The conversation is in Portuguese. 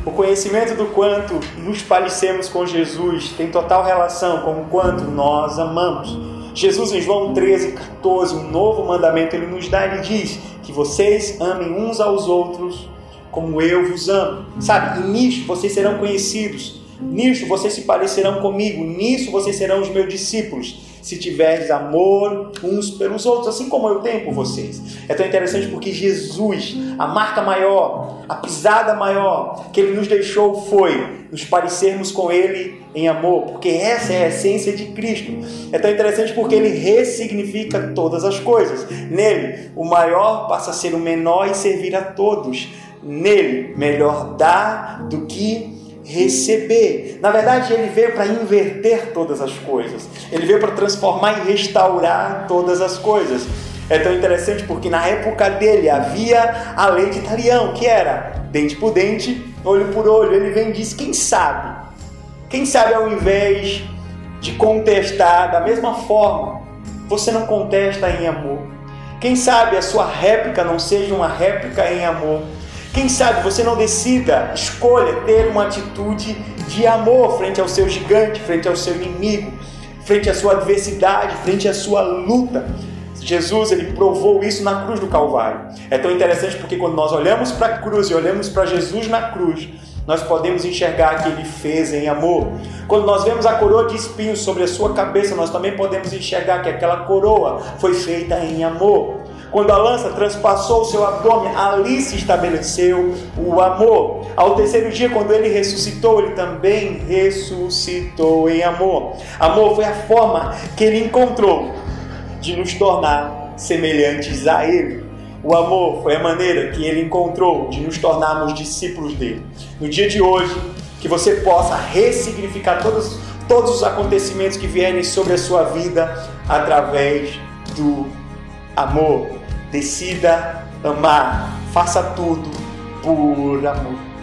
O conhecimento do quanto nos parecemos com Jesus tem total relação com o quanto nós amamos. Jesus, em João 13:14, um novo mandamento ele nos dá, ele diz que vocês amem uns aos outros como eu vos amo. Sabe, e nisso vocês serão conhecidos, nisso vocês se parecerão comigo, nisso vocês serão os meus discípulos, se tiveres amor uns pelos outros, assim como eu tenho por vocês. É tão interessante porque Jesus, a marca maior, a pisada maior que Ele nos deixou foi nos parecermos com Ele em amor, porque essa é a essência de Cristo. É tão interessante porque Ele ressignifica todas as coisas. Nele, o maior passa a ser o menor e servir a todos. Nele, melhor dar do que receber. Na verdade, ele veio para inverter todas as coisas. Ele veio para transformar e restaurar todas as coisas. É tão interessante porque na época dele havia a lei de talião, que era dente por dente, olho por olho. Ele vem e diz, quem sabe ao invés de contestar da mesma forma, você não contesta em amor? Quem sabe a sua réplica não seja uma réplica em amor? Quem sabe você não escolha ter uma atitude de amor frente ao seu gigante, frente ao seu inimigo, frente à sua adversidade, frente à sua luta. Jesus, ele provou isso na cruz do Calvário. É tão interessante porque quando nós olhamos para a cruz e olhamos para Jesus na cruz, nós podemos enxergar que ele fez em amor. Quando nós vemos a coroa de espinhos sobre a sua cabeça, nós também podemos enxergar que aquela coroa foi feita em amor. Quando a lança transpassou o seu abdômen, ali se estabeleceu o amor. Ao terceiro dia, quando ele ressuscitou, ele também ressuscitou em amor. Amor foi a forma que ele encontrou de nos tornar semelhantes a ele. O amor foi a maneira que ele encontrou de nos tornarmos discípulos dele. No dia de hoje, que você possa ressignificar todos os acontecimentos que vierem sobre a sua vida através do amor. Decida amar, faça tudo por amor.